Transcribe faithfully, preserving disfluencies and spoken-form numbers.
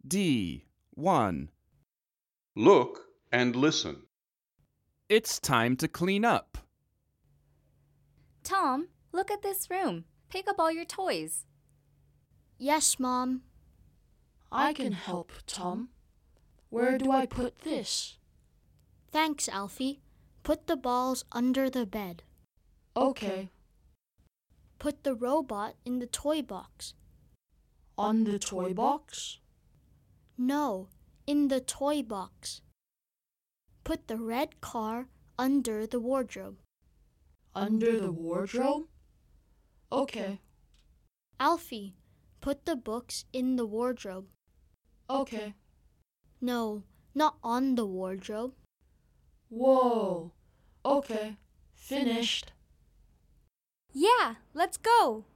D. one. Look and listen. It's time to clean up. Tom, look at this room. Pick up all your toys. Yes, Mom. I can help, Tom. Where do I put this? Thanks, Alfie. Put the balls under the bed. Okay. Put the robot in the toy box. On the toy box? No, in the toy box. Put the red car under the wardrobe. Under the wardrobe? Okay. Alfie, put the books in the wardrobe. Okay. No, not on the wardrobe. Whoa. Okay. Finished. Yeah, let's go.